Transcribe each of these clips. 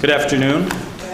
Good afternoon.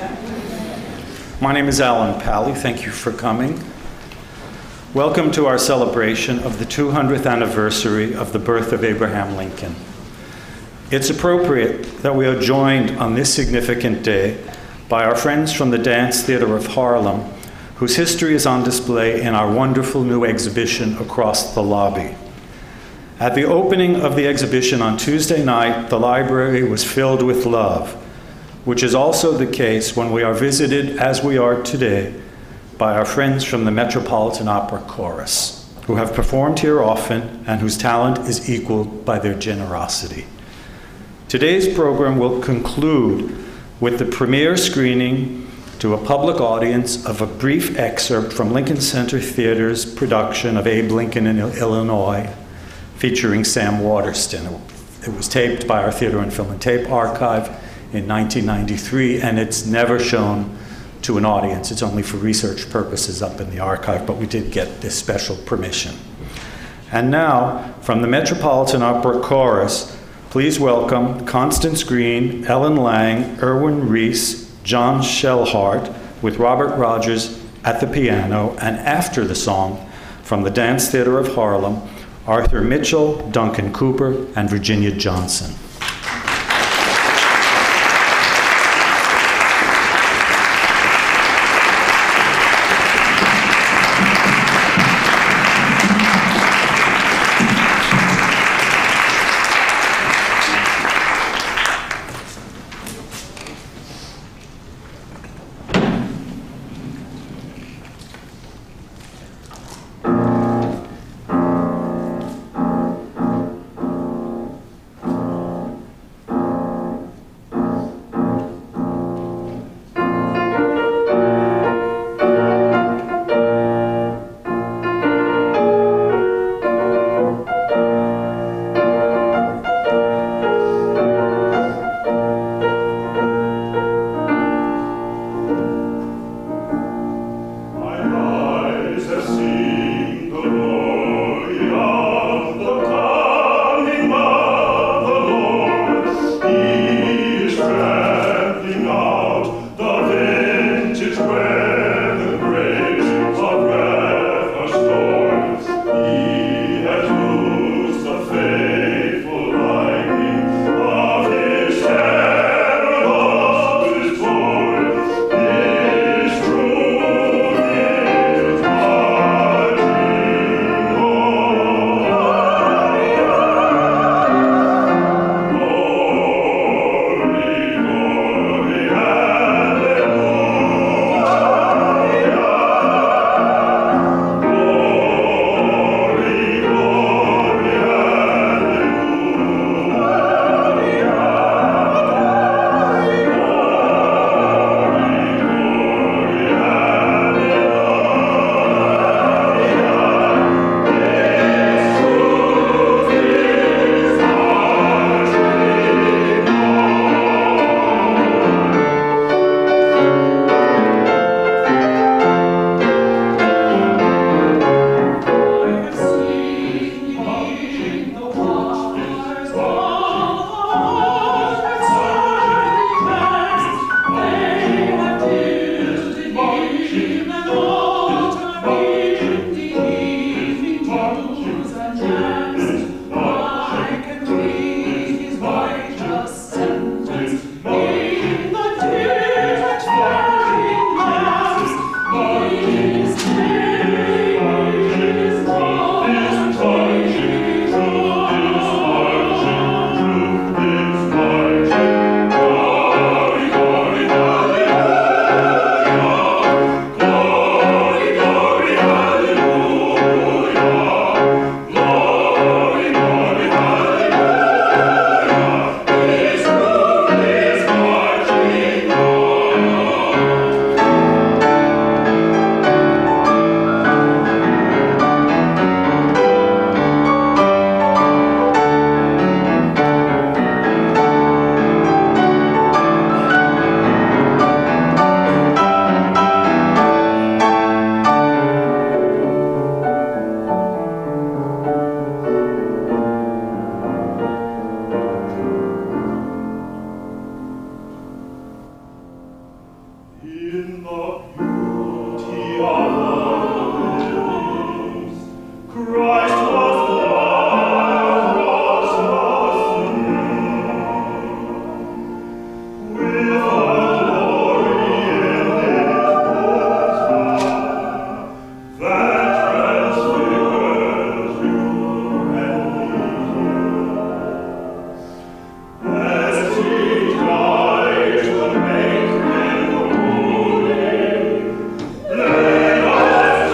My name is Alan Pally. Thank you for coming. Welcome to our celebration of the 200th anniversary of the birth of Abraham Lincoln. It's appropriate that we are joined on this significant day by our friends from the Dance Theater of Harlem, whose history is on display in our wonderful new exhibition across the lobby. At the opening of the exhibition on Tuesday night, the library was filled with love, which is also the case when we are visited, as we are today, by our friends from the Metropolitan Opera Chorus, who have performed here often and whose talent is equaled by their generosity. Today's program will conclude with the premiere screening to a public audience of a brief excerpt from Lincoln Center Theater's production of Abe Lincoln in Illinois, featuring Sam Waterston. It was taped by our Theater and Film and Tape Archive in 1993, and it's never shown to an audience. It's only for research purposes up in the archive, but we did get this special permission. And now, from the Metropolitan Opera Chorus, please welcome Constance Green, Ellen Lang, Erwin Reese, John Shellhart, with Robert Rogers at the piano, and after the song, from the Dance Theater of Harlem, Arthur Mitchell, Duncan Cooper, and Virginia Johnson. In the beauty of the lilies, Christ was born across the sea. With a glory in his bosom that transfigures you and me. As he died to make men holy, let us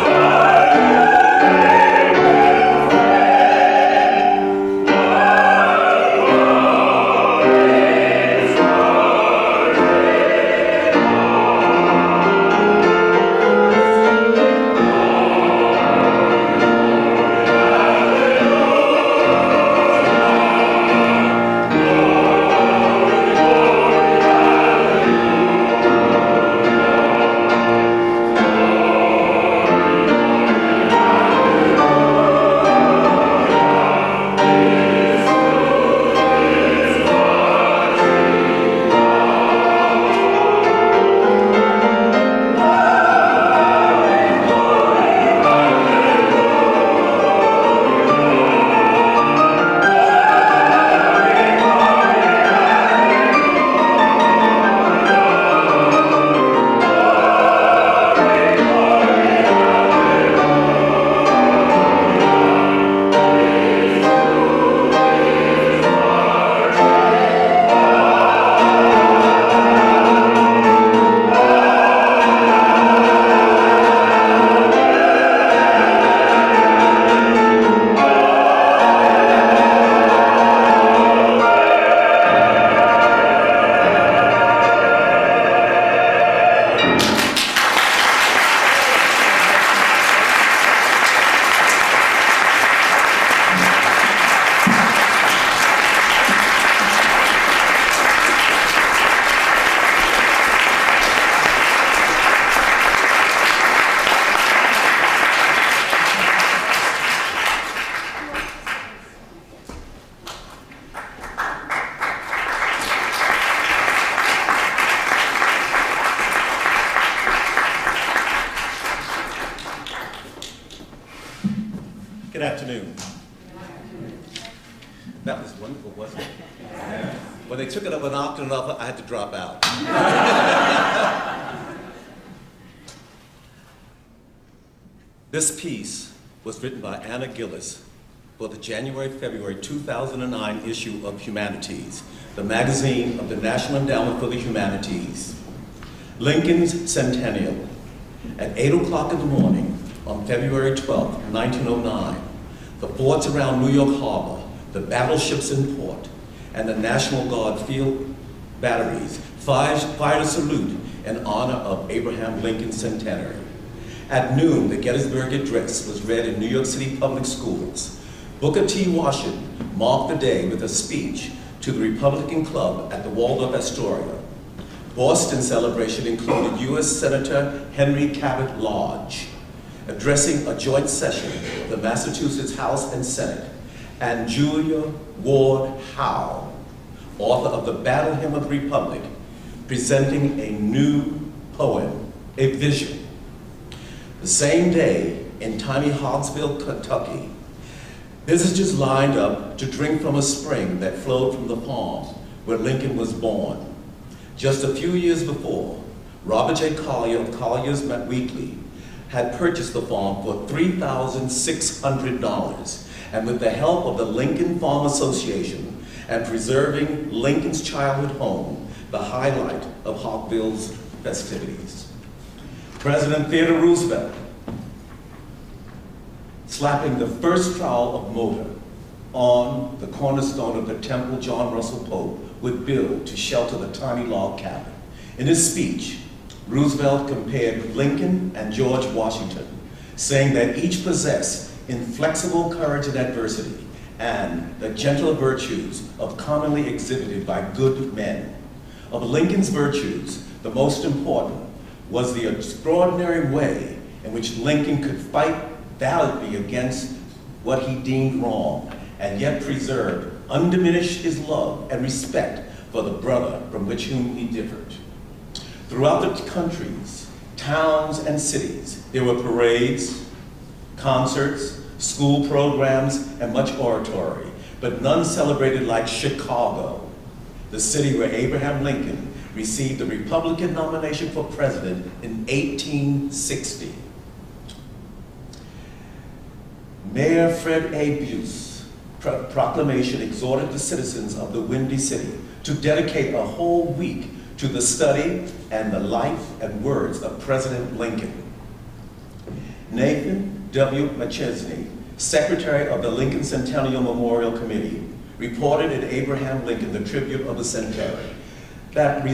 Good afternoon. That was wonderful, wasn't it? When they took it up an octave, I had to drop out. This piece was written by Anna Gillis for the January-February 2009 issue of Humanities, the magazine of the National Endowment for the Humanities. Lincoln's Centennial. At 8 o'clock in the morning on February 12, 1909, the forts around New York Harbor, the battleships in port, and the National Guard field batteries fired a salute in honor of Abraham Lincoln's centenary. At noon, the Gettysburg Address was read in New York City public schools. Booker T. Washington marked the day with a speech to the Republican Club at the Waldorf Astoria. Boston's celebration included U.S. Senator Henry Cabot Lodge addressing a joint session of the Massachusetts House and Senate, and Julia Ward Howe, author of the Battle Hymn of the Republic, presenting a new poem, A Vision. The same day, in tiny Hogsville, Kentucky, visitors lined up to drink from a spring that flowed from the farm where Lincoln was born. Just a few years before, Robert J. Collier of Collier's Weekly had purchased the farm for $3,600, and with the help of the Lincoln Farm Association and preserving Lincoln's childhood home, the highlight of Hogsville's festivities. President Theodore Roosevelt slapping the first trowel of mortar on the cornerstone of the temple John Russell Pope would build to shelter the tiny log cabin. In his speech, Roosevelt compared Lincoln and George Washington, saying that each possessed inflexible courage in adversity and the gentle virtues of commonly exhibited by good men. Of Lincoln's virtues, the most important was the extraordinary way in which Lincoln could fight valiantly against what he deemed wrong, and yet preserved undiminished his love and respect for the brother from whom he differed. Throughout the countries, towns, and cities, there were parades, concerts, school programs, and much oratory, but none celebrated like Chicago, the city where Abraham Lincoln received the Republican nomination for president in 1860. Mayor Fred A. Buse proclamation exhorted the citizens of the Windy City to dedicate a whole week to the study and the life and words of President Lincoln. Nathan W. McChesney, secretary of the Lincoln Centennial Memorial Committee, reported in Abraham Lincoln, the Tribute of the Centenary, that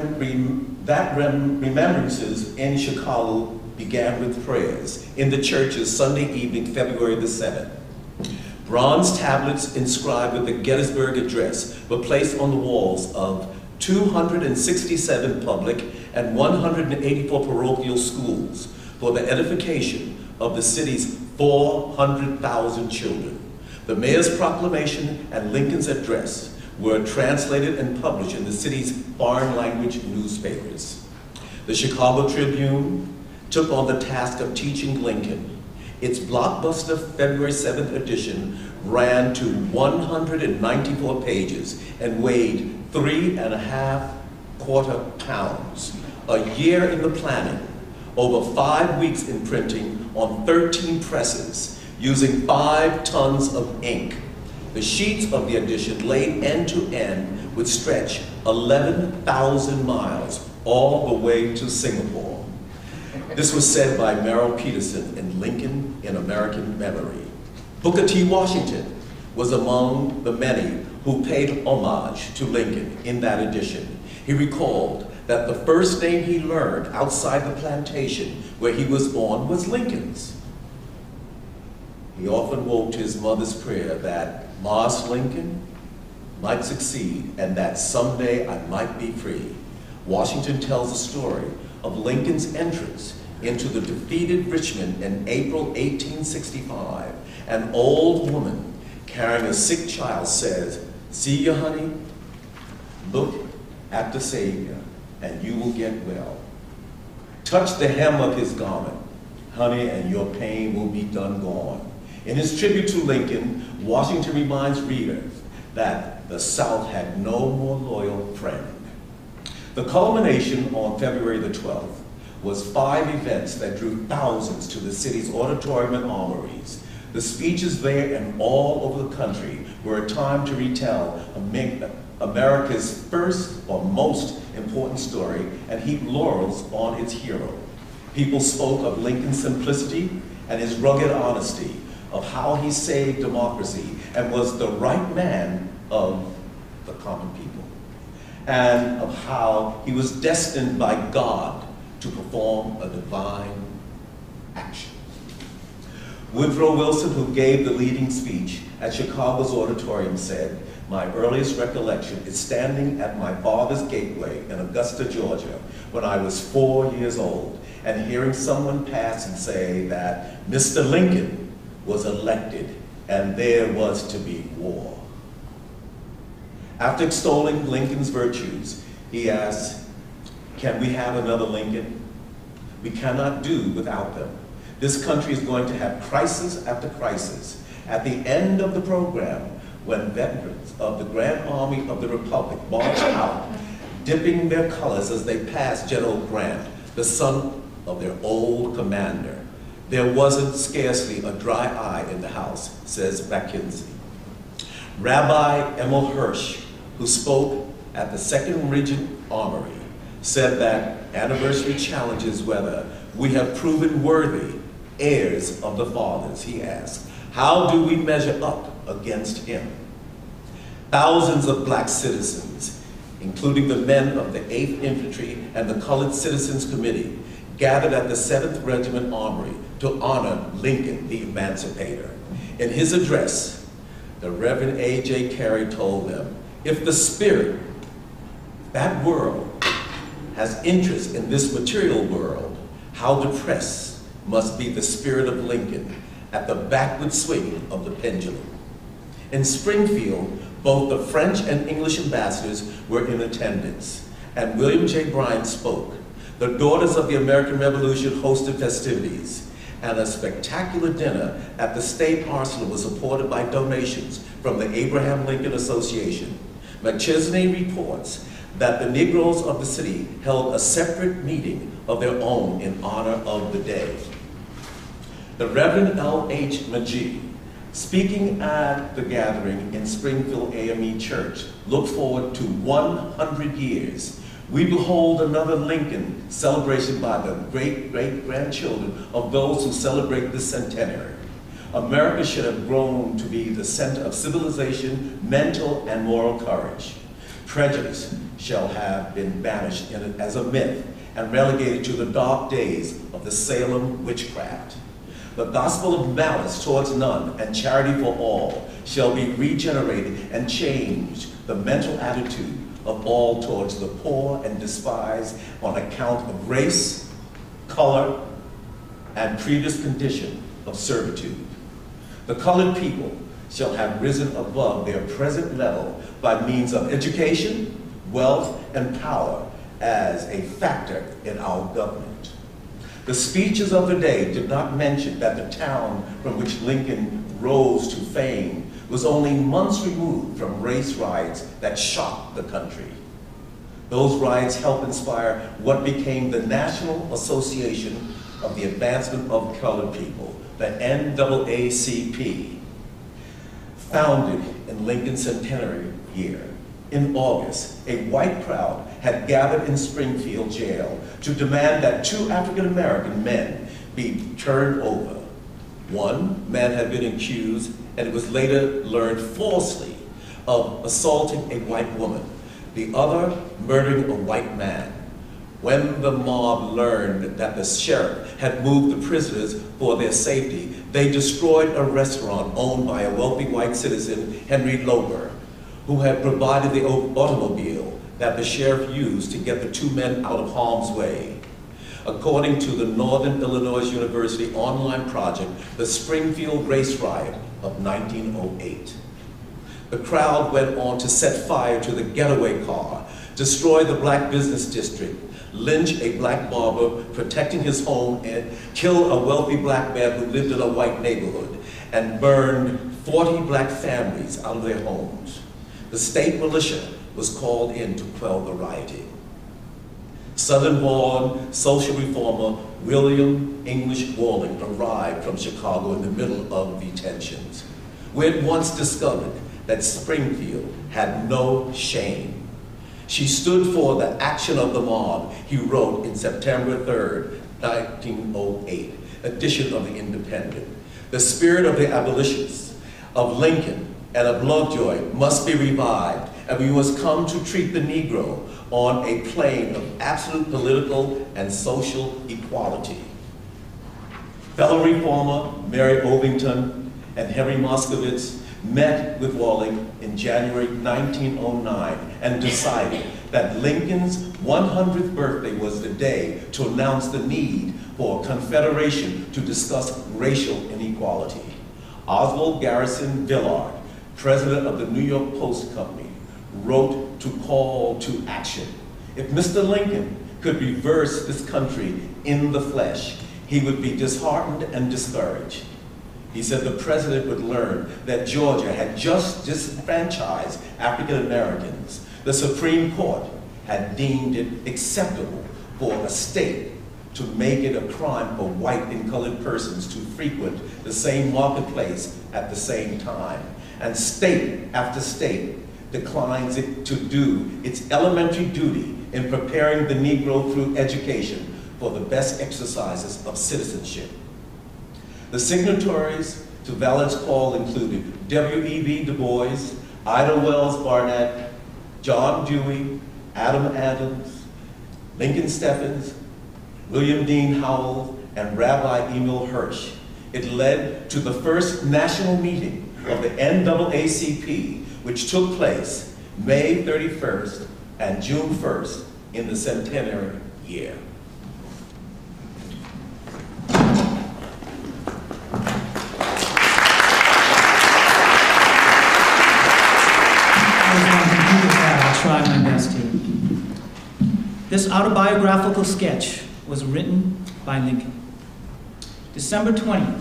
remembrances in Chicago began with prayers in the churches Sunday evening, February the 7th. Bronze tablets inscribed with the Gettysburg Address were placed on the walls of 267 public and 184 parochial schools for the edification of the city's 400,000 children. The mayor's proclamation and Lincoln's address were translated and published in the city's foreign language newspapers. The Chicago Tribune took on the task of teaching Lincoln. Its blockbuster February 7th edition ran to 194 pages and weighed 3.25 pounds. A year in the planning, over 5 weeks in printing on 13 presses, using 5 tons of ink. The sheets of the edition, laid end to end, would stretch 11,000 miles all the way to Singapore. This was said by Merrill Peterson in Lincoln in American Memory. Booker T. Washington was among the many who paid homage to Lincoln in that edition. He recalled that the first name he learned outside the plantation where he was born was Lincoln's. He often wove to his mother's prayer that Mars Lincoln might succeed and that someday I might be free. Washington tells the story of Lincoln's entrance into the defeated Richmond in April 1865. An old woman carrying a sick child says, "See ya, honey? Look at the Savior, and you will get well. Touch the hem of his garment, honey, and your pain will be done gone." In his tribute to Lincoln, Washington reminds readers that the South had no more loyal friend. The culmination on February the 12th was 5 events that drew thousands to the city's auditorium and armories. The speeches there and all over the country were a time to retell America's first or most important story and heap laurels on its hero. People spoke of Lincoln's simplicity and his rugged honesty, of how he saved democracy and was the right man of the common people, and of how he was destined by God to perform a divine action. Woodrow Wilson, who gave the leading speech at Chicago's auditorium, said, "My earliest recollection is standing at my father's gateway in Augusta, Georgia, when I was 4 years old, and hearing someone pass and say that Mr. Lincoln was elected and there was to be war." After extolling Lincoln's virtues, he asked, "Can we have another Lincoln? We cannot do without them. This country is going to have crisis after crisis." At the end of the program, when veterans of the Grand Army of the Republic marched out, dipping their colors as they passed General Grant, the son of their old commander, there wasn't scarcely a dry eye in the house, says Mackenzie. Rabbi Emil Hirsch, who spoke at the Second Regent Armory, said that anniversary challenges whether we have proven worthy heirs of the fathers. He asked, how do we measure up against him? Thousands of black citizens, including the men of the 8th Infantry and the Colored Citizens Committee, gathered at the 7th Regiment Armory to honor Lincoln, the Emancipator. In his address, the Reverend A.J. Carey told them, if the spirit, that world, has interest in this material world, how depressed must be the spirit of Lincoln at the backward swing of the pendulum. In Springfield, both the French and English ambassadors were in attendance, and William J. Bryan spoke. The Daughters of the American Revolution hosted festivities, and a spectacular dinner at the State Arsenal was supported by donations from the Abraham Lincoln Association. McChesney reports that the Negroes of the city held a separate meeting of their own in honor of the day. The Reverend L.H. Magee, speaking at the gathering in Springfield AME Church, looked forward to 100 years. We behold another Lincoln celebration by the great-great-grandchildren of those who celebrate this centenary. America should have grown to be the center of civilization, mental and moral courage. Prejudice shall have been banished as a myth and relegated to the dark days of the Salem witchcraft. The gospel of malice towards none and charity for all shall be regenerated and change the mental attitude of all towards the poor and despised on account of race, color, and previous condition of servitude. The colored people shall have risen above their present level by means of education, wealth, and power as a factor in our government. The speeches of the day did not mention that the town from which Lincoln rose to fame was only months removed from race riots that shocked the country. Those riots helped inspire what became the National Association of the Advancement of Colored People, the NAACP, founded in Lincoln's centenary year. In August, a white crowd had gathered in Springfield jail to demand that 2 African-American men be turned over. One man had been accused, and it was later learned falsely, of assaulting a white woman, the other murdering a white man. When the mob learned that the sheriff had moved the prisoners for their safety, they destroyed a restaurant owned by a wealthy white citizen, Henry Loper, who had provided the automobile that the sheriff used to get the 2 men out of harm's way. According to the Northern Illinois University online project, the Springfield Race Riot of 1908. The crowd went on to set fire to the getaway car, destroy the black business district, lynch a black barber protecting his home, and kill a wealthy black man who lived in a white neighborhood, and burned 40 black families out of their homes. The state militia was called in to quell the rioting. Southern-born social reformer William English Walling arrived from Chicago in the middle of the tensions. We had once discovered that Springfield had no shame. She stood for the action of the mob, he wrote in September 3rd, 1908, edition of the Independent. The spirit of the abolitionists, of Lincoln, and of Lovejoy must be revived, and we must come to treat the Negro on a plane of absolute political and social equality. Fellow reformer Mary Ovington and Henry Moskowitz met with Walling in January 1909 and decided that Lincoln's 100th birthday was the day to announce the need for a confederation to discuss racial inequality. Oswald Garrison Dillard, president of the New York Post Company, wrote to call to action. If Mr. Lincoln could reverse this country in the flesh, he would be disheartened and discouraged. He said the president would learn that Georgia had just disenfranchised African Americans. The Supreme Court had deemed it acceptable for a state to make it a crime for white and colored persons to frequent the same marketplace at the same time. And state after state declines it to do its elementary duty in preparing the Negro through education for the best exercises of citizenship. The signatories to Vallard's call included W.E.B. Du Bois, Ida Wells Barnett, John Dewey, Adam Adams, Lincoln Steffens, William Dean Howells, and Rabbi Emil Hirsch. It led to the first national meeting of the NAACP, which took place May 31st and June 1st in the centenary year. I'll try my best to. This autobiographical sketch was written by Lincoln. December 20th,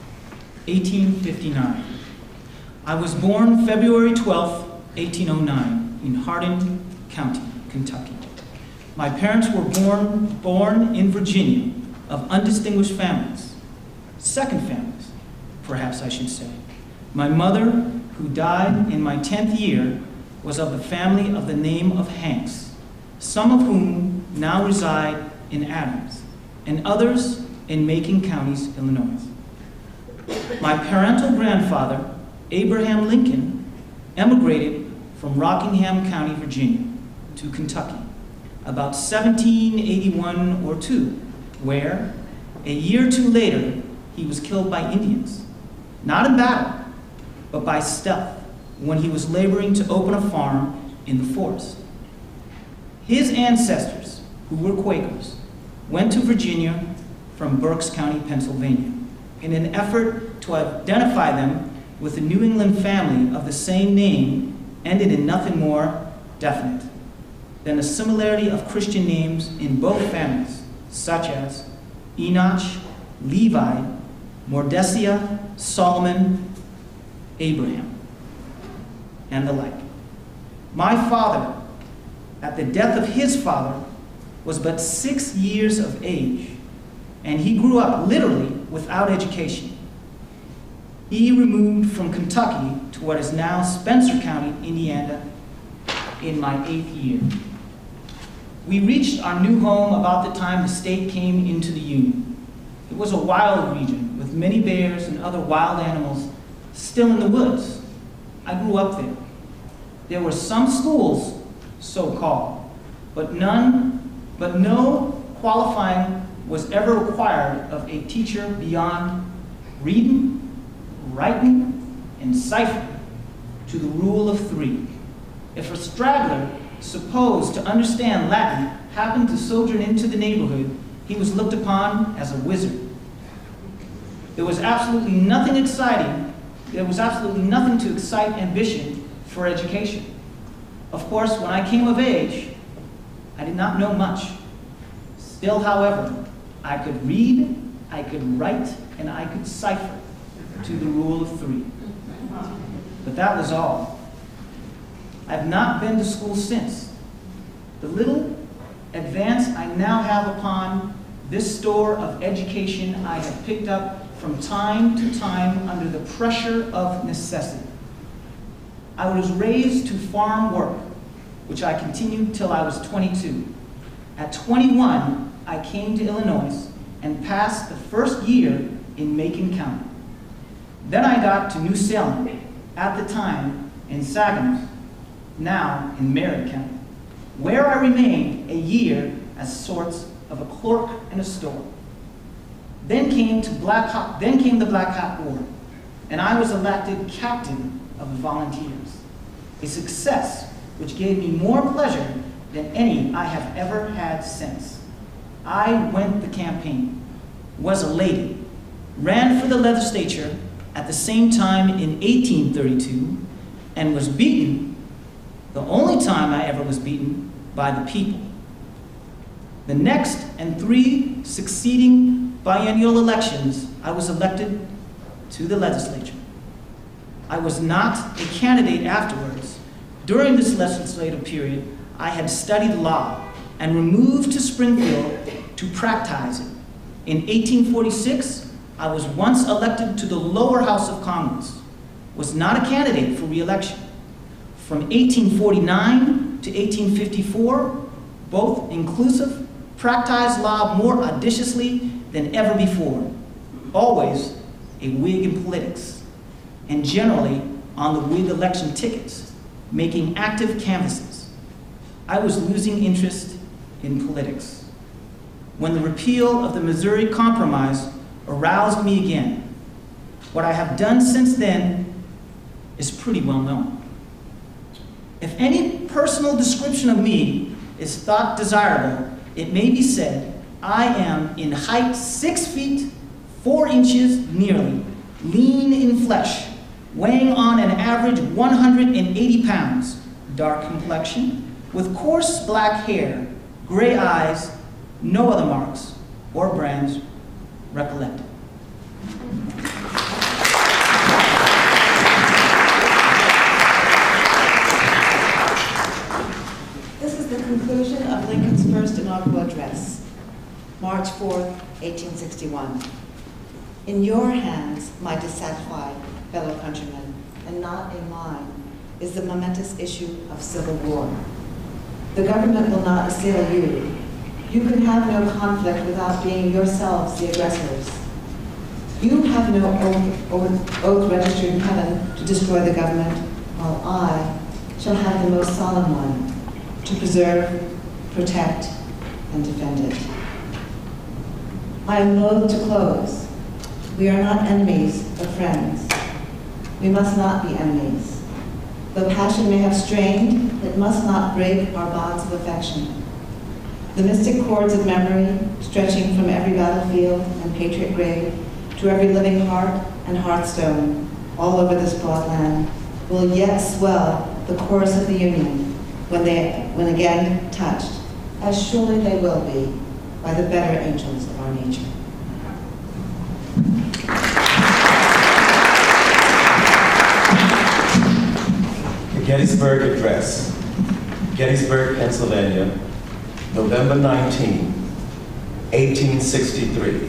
1859. I was born February 12th, 1809, in Hardin County, Kentucky. My parents were born in Virginia of undistinguished families, second families, perhaps I should say. My mother, who died in my 10th year, was of the family of the name of Hanks, some of whom now reside in Adams, and others in Macon counties, Illinois. My parental grandfather, Abraham Lincoln, emigrated from Rockingham County, Virginia, to Kentucky, about 1781 or 2, where, a year or two later, he was killed by Indians, not in battle, but by stealth, when he was laboring to open a farm in the forest. His ancestors, who were Quakers, went to Virginia from Berks County, Pennsylvania, in an effort to identify them with a New England family of the same name ended in nothing more definite than a similarity of Christian names in both families, such as Enoch, Levi, Mordecai, Solomon, Abraham, and the like. My father, at the death of his father, was but 6 years of age, and he grew up literally without education. He removed from Kentucky to what is now Spencer County, Indiana, in my 8th year. We reached our new home about the time the state came into the Union. It was a wild region with many bears and other wild animals still in the woods. I grew up there. There were some schools, so-called, but no qualifying was ever required of a teacher beyond reading, writing, and ciphering to the rule of 3. If a straggler supposed to understand Latin happened to sojourn into the neighborhood, he was looked upon as a wizard. There was absolutely nothing exciting. There was absolutely nothing to excite ambition for education. Of course, when I came of age, I did not know much. Still, however, I could read, I could write, and I could cipher to the rule of 3. But that was all. I have not been to school since. The little advance I now have upon this store of education I have picked up from time to time under the pressure of necessity. I was raised to farm work, which I continued till I was 22. At 21, I came to Illinois and passed the first year in Macon County. Then I got to New Salem, at the time in Saginaw, now in Merritt County, where I remained a year as sorts of a clerk in a store. Then came the Black Hawk War, and I was elected captain of the volunteers, a success which gave me more pleasure than any I have ever had since. I went the campaign, was elated, ran for the legislature at the same time in 1832, and was beaten, the only time I ever was beaten, by the people. The next and 3 succeeding biennial elections, I was elected to the legislature. I was not a candidate afterwards. During this legislative period, I had studied law and removed to Springfield to practice it. In 1846, I was once elected to the lower house of Congress, was not a candidate for re-election. From 1849 to 1854, both inclusive, practiced law more audaciously than ever before, always a Whig in politics, and generally on the Whig election tickets, making active canvasses. I was losing interest in politics when the repeal of the Missouri Compromise aroused me again. What I have done since then is pretty well known. If any personal description of me is thought desirable, it may be said I am in height 6 feet, 4 inches nearly, lean in flesh, weighing on an average 180 pounds, dark complexion, with coarse black hair, gray eyes, no other marks or brands recollected. This is the conclusion of Lincoln's first inaugural address, March 4th, 1861. In your hands, my dissatisfied fellow countrymen, and not in mine, is the momentous issue of civil war. The government will not assail you. You can have no conflict without being yourselves the aggressors. You have no oath registered in heaven to destroy the government, while I shall have the most solemn one, to preserve, protect, and defend it. I am loath to close. We are not enemies, but friends. We must not be enemies. Though passion may have strained, it must not break our bonds of affection. The mystic cords of memory, stretching from every battlefield and patriot grave to every living heart and hearthstone all over this broad land, will yet swell the chorus of the Union when again touched, as surely they will be, by the better angels of our nature. The Gettysburg Address, Gettysburg, Pennsylvania, November 19, 1863.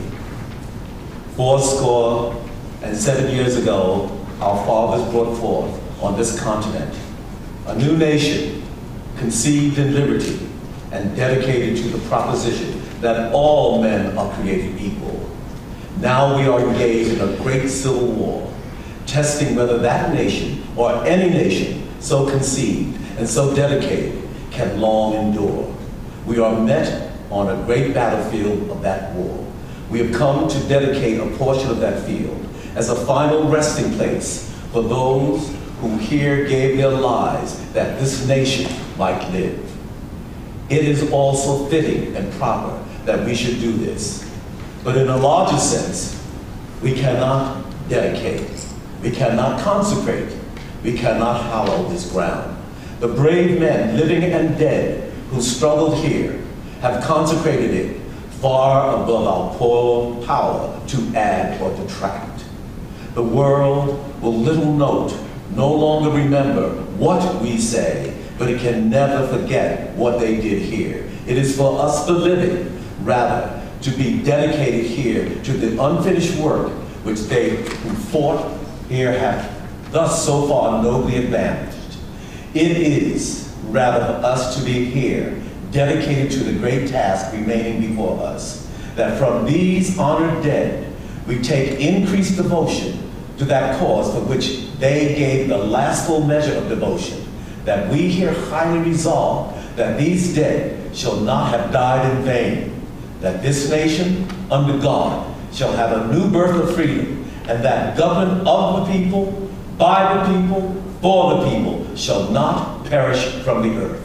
7 years ago, our fathers brought forth on this continent a new nation conceived in liberty and dedicated to the proposition that all men are created equal. Now we are engaged in a great civil war, testing whether that nation or any nation so conceived and so dedicated can long endure. We are met on a great battlefield of that war. We have come to dedicate a portion of that field as a final resting place for those who here gave their lives that this nation might live. It is also fitting and proper that we should do this. But in a larger sense, we cannot dedicate, we cannot consecrate, we cannot hallow this ground. The brave men, living and dead, who struggled here, have consecrated it far above our poor power to add or detract. The world will little note, no longer remember what we say, but it can never forget what they did here. It is for us, the living, rather, to be dedicated here to the unfinished work which they who fought here have thus so far nobly advantaged. It is, rather, for us to be here, dedicated to the great task remaining before us, that from these honored dead, we take increased devotion to that cause for which they gave the last full measure of devotion, that we here highly resolve that these dead shall not have died in vain, that this nation, under God, shall have a new birth of freedom, and that government of the people, by the people, for the people, shall not perish from the earth.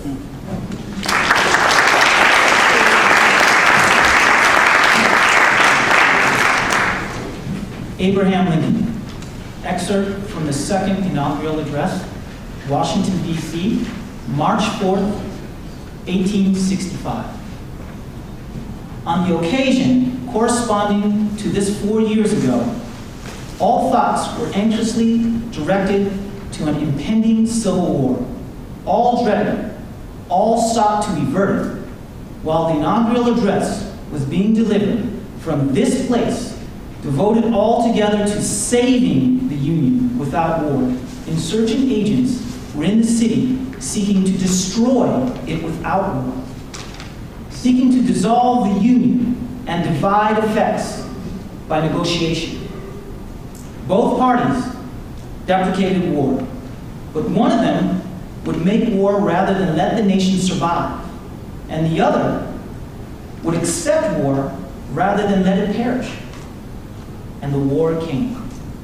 Abraham Lincoln. Excerpt from the second inaugural address, Washington, D.C., March 4th, 1865. On the occasion corresponding to this 4 years ago, all thoughts were anxiously directed to an impending civil war. All dreaded it, all sought to avert it, while the inaugural address was being delivered from this place, devoted altogether to saving the Union without war. Insurgent agents were in the city seeking to destroy it without war, seeking to dissolve the Union and divide effects by negotiation. Both parties deprecated war, but one of them would make war rather than let the nation survive, and the other would accept war rather than let it perish. And the war came.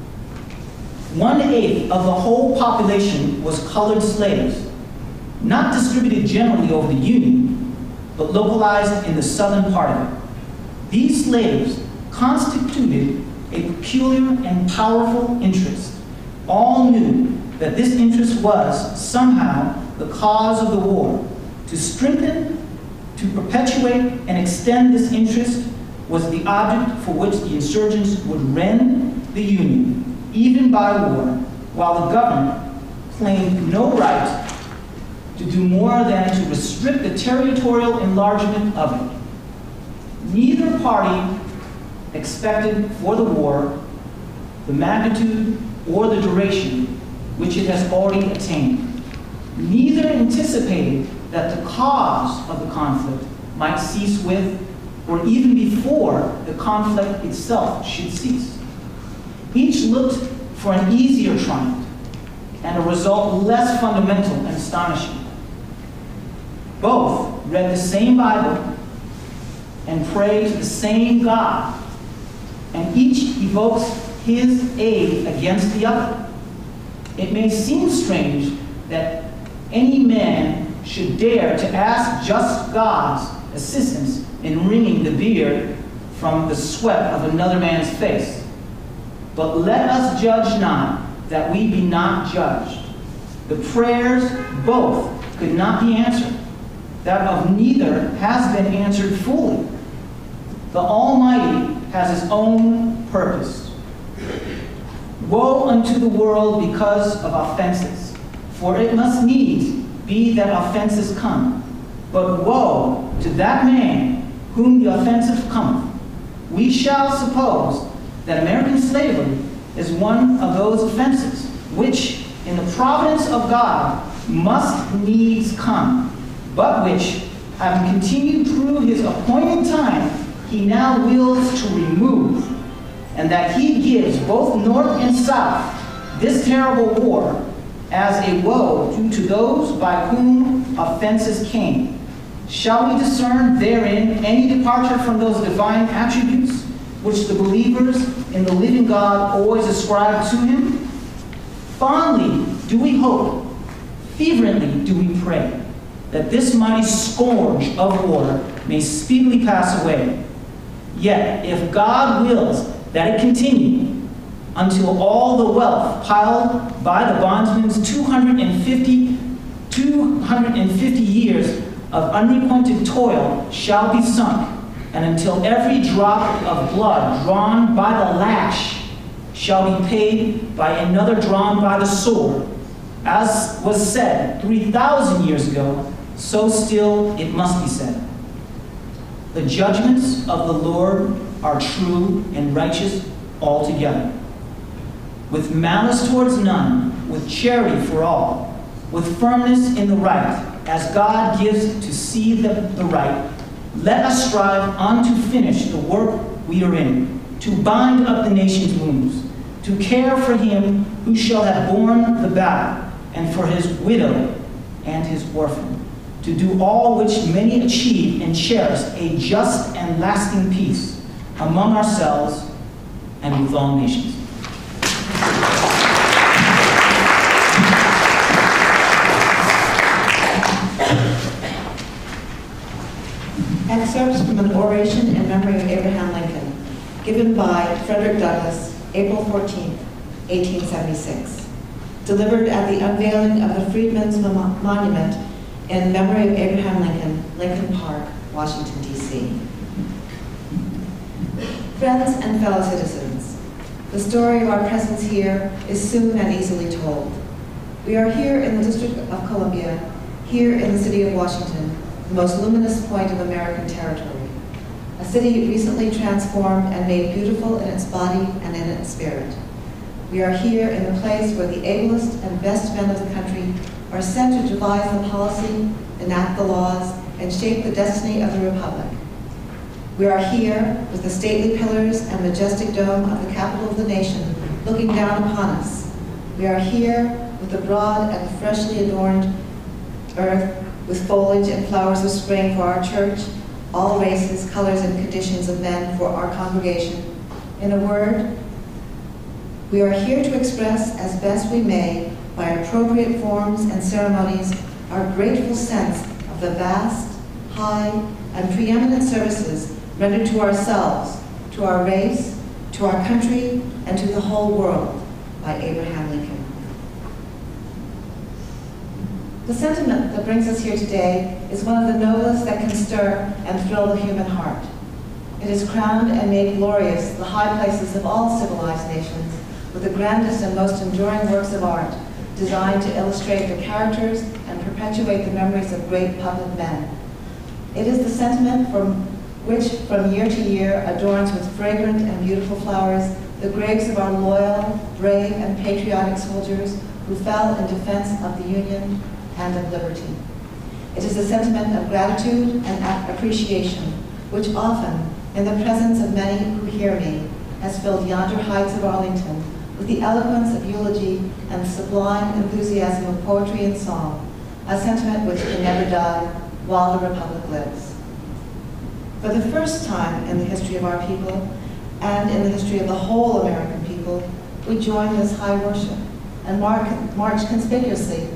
1/8 of the whole population was colored slaves, not distributed generally over the Union, but localized in the southern part of it. These slaves constituted a peculiar and powerful interest. All knew that this interest was somehow the cause of the war, to strengthen to perpetuate and extend this interest was the object for which the insurgents would rend the Union, even by war, while the government claimed no right to do more than to restrict the territorial enlargement of it. Neither party expected for the war the magnitude or the duration which it has already attained. Neither anticipated that the cause of the conflict might cease with, or even before the conflict itself should cease. Each looked for an easier triumph and a result less fundamental and astonishing. Both read the same Bible and pray to the same God, and each evokes his aid against the other. It may seem strange that any man should dare to ask just God's assistance in wringing the beard from the sweat of another man's face. But let us judge not, that we be not judged. The prayers both could not be answered. That of neither has been answered fully. The Almighty has his own purpose. Woe unto the world because of offenses, for it must needs be that offenses come. But woe to that man whom the offensive cometh. We shall suppose that American slavery is one of those offenses, which in the providence of God must needs come, but which, having continued through his appointed time, he now wills to remove, and that he gives both North and South this terrible war as a woe due to those by whom offenses came. Shall we discern therein any departure from those divine attributes which the believers in the living God always ascribe to him? Fondly do we hope, fervently do we pray, that this mighty scourge of war may speedily pass away. Yet, if God wills that it continue until all the wealth piled by the bondsman's 250 years of unrequited toil shall be sunk, and until every drop of blood drawn by the lash shall be paid by another drawn by the sword, as was said 3,000 years ago, so still it must be said. The judgments of the Lord are true and righteous altogether, with malice towards none, with charity for all, with firmness in the right, as God gives to see the right. Let us strive on to finish the work we are in, to bind up the nation's wounds, to care for him who shall have borne the battle, and for his widow and his orphan, to do all which many achieve and cherish a just and lasting peace among ourselves and with all nations. Excerpts from an oration in memory of Abraham Lincoln, given by Frederick Douglass, April 14, 1876. Delivered at the unveiling of the Freedmen's Monument in memory of Abraham Lincoln, Lincoln Park, Washington, D.C. Friends and fellow citizens, the story of our presence here is soon and easily told. We are here in the District of Columbia, here in the city of Washington, the most luminous point of American territory, a city recently transformed and made beautiful in its body and in its spirit. We are here in the place where the ablest and best men of the country are sent to devise the policy, enact the laws, and shape the destiny of the Republic. We are here with the stately pillars and majestic dome of the capital of the nation looking down upon us. We are here with the broad and freshly adorned earth with foliage and flowers of spring for our church, all races, colors, and conditions of men for our congregation. In a word, we are here to express as best we may, by appropriate forms and ceremonies, our grateful sense of the vast, high, and preeminent services rendered to ourselves, to our race, to our country, and to the whole world by Abraham Lincoln. The sentiment that brings us here today is one of the noblest that can stir and thrill the human heart. It has crowned and made glorious the high places of all civilized nations with the grandest and most enduring works of art designed to illustrate the characters and perpetuate the memories of great public men. It is the sentiment which from year to year adorns with fragrant and beautiful flowers the graves of our loyal, brave, and patriotic soldiers who fell in defense of the Union and of liberty. It is a sentiment of gratitude and appreciation, which often, in the presence of many who hear me, has filled yonder heights of Arlington with the eloquence of eulogy and the sublime enthusiasm of poetry and song, a sentiment which can never die while the Republic lives. For the first time in the history of our people, and in the history of the whole American people, we join this high worship and march conspicuously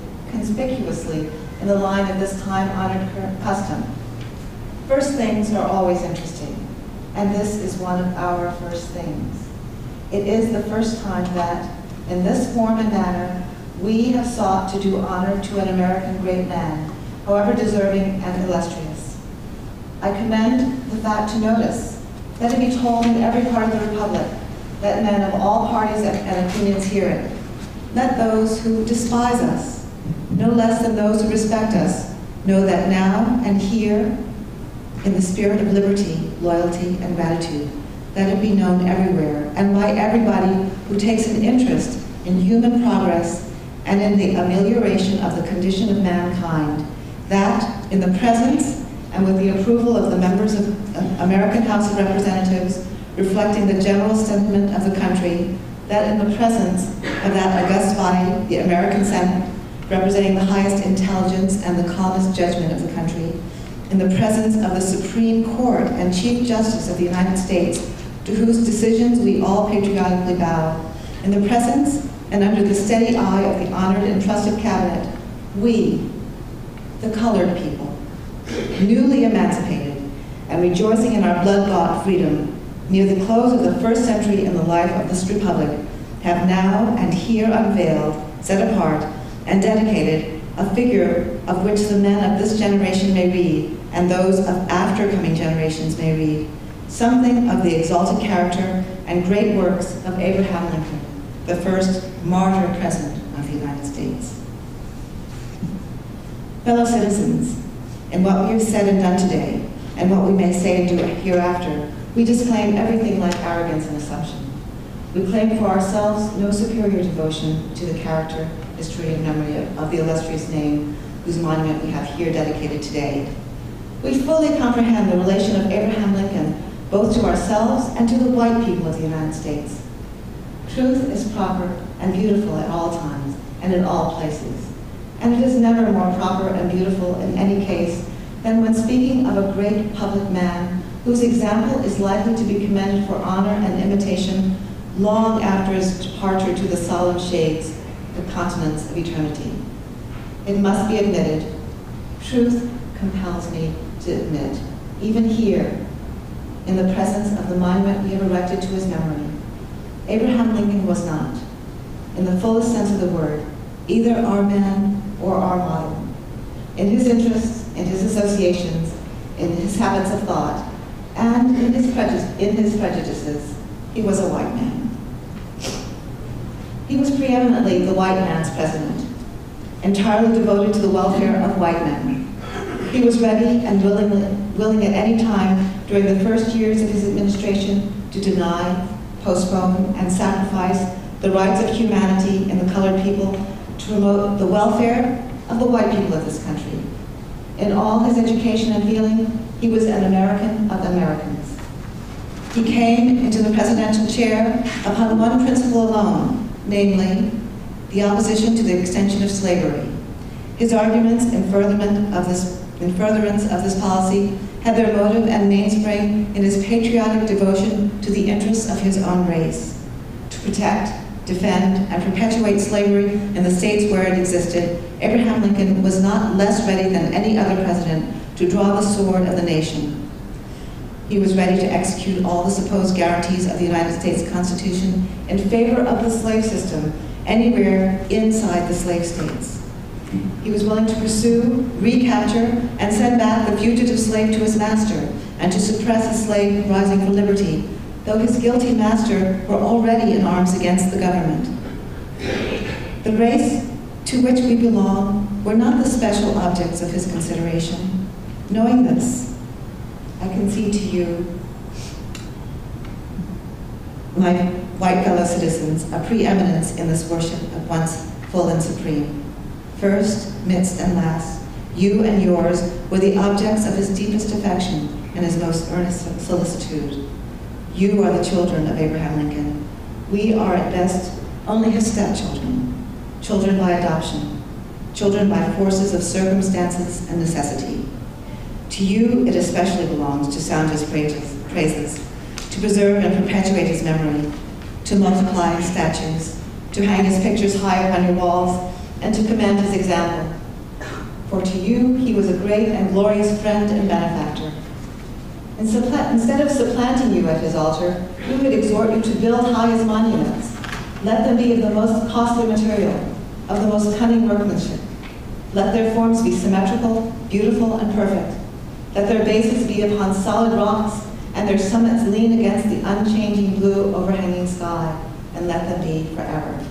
in the line of this time-honored custom. First things are always interesting, and this is one of our first things. It is the first time that, in this form and manner, we have sought to do honor to an American great man, however deserving and illustrious. I commend the fact to notice that it be told in every part of the Republic that men of all parties and opinions hear it. Let those who despise us, no less than those who respect us, know that now and here, in the spirit of liberty, loyalty, and gratitude, let it be known everywhere and by everybody who takes an interest in human progress and in the amelioration of the condition of mankind, that in the presence and with the approval of the members of American House of Representatives, reflecting the general sentiment of the country, that in the presence of that august body, the American Senate, representing the highest intelligence and the calmest judgment of the country, in the presence of the Supreme Court and Chief Justice of the United States, to whose decisions we all patriotically bow, in the presence and under the steady eye of the honored and trusted cabinet, we, the colored people, newly emancipated and rejoicing in our blood-bought freedom, near the close of the first century in the life of this republic, have now and here unveiled, set apart, and dedicated a figure of which the men of this generation may read, and those of after-coming generations may read, something of the exalted character and great works of Abraham Lincoln, the first martyr president of the United States. Fellow citizens, in what we have said and done today, and what we may say and do hereafter, we disclaim everything like arrogance and assumption. We claim for ourselves no superior devotion to the character, history, and memory of the illustrious name whose monument we have here dedicated today. We fully comprehend the relation of Abraham Lincoln both to ourselves and to the white people of the United States. Truth is proper and beautiful at all times and in all places. And it is never more proper and beautiful in any case than when speaking of a great public man whose example is likely to be commended for honor and imitation long after his departure to the solemn shades, the continents of eternity. It must be admitted, truth compels me to admit, even here, in the presence of the monument we have erected to his memory, Abraham Lincoln was not, in the fullest sense of the word, either our man or our model. In his interests, in his associations, in his habits of thought, and in his prejudices, he was a white man. He was preeminently the white man's president, entirely devoted to the welfare of white men. He was ready and willing at any time during the first years of his administration to deny, postpone, and sacrifice the rights of humanity in the colored people to promote the welfare of the white people of this country. In all his education and feeling, he was an American of Americans. He came into the presidential chair upon one principle alone, namely, the opposition to the extension of slavery. His arguments in furtherance of this policy had their motive and mainspring in his patriotic devotion to the interests of his own race. To protect, defend, and perpetuate slavery in the states where it existed, Abraham Lincoln was not less ready than any other president to draw the sword of the nation. He was ready to execute all the supposed guarantees of the United States Constitution in favor of the slave system anywhere inside the slave states. He was willing to pursue, recapture, and send back the fugitive slave to his master, and to suppress a slave rising for liberty, though his guilty master were already in arms against the government. The race to which we belong were not the special objects of his consideration. Knowing this, I concede to you, my white fellow citizens, a preeminence in this worship at once full and supreme. First, midst, and last, you and yours were the objects of his deepest affection and his most earnest solicitude. You are the children of Abraham Lincoln. We are at best only his stepchildren, children by adoption, children by forces of circumstances and necessity. To you it especially belongs to sound his praises, to preserve and perpetuate his memory, to multiply his statues, to hang his pictures high upon your walls, and to commend his example. For to you he was a great and glorious friend and benefactor. Instead of supplanting you at his altar, we would exhort you to build high his monuments. Let them be of the most costly material, of the most cunning workmanship. Let their forms be symmetrical, beautiful, and perfect. Let their bases be upon solid rocks, and their summits lean against the unchanging blue overhanging sky, and let them be forever.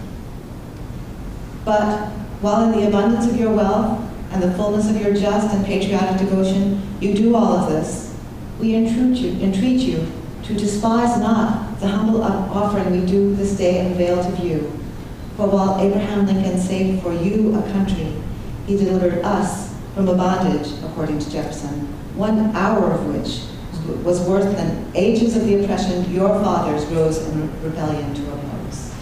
But while in the abundance of your wealth and the fullness of your just and patriotic devotion, you do all of this, we entreat you to despise not the humble offering we do this day unveil to view. For while Abraham Lincoln saved for you a country, he delivered us from a bondage, according to Jefferson, 1 hour of which was worse than ages of the oppression your fathers rose in rebellion to oppose.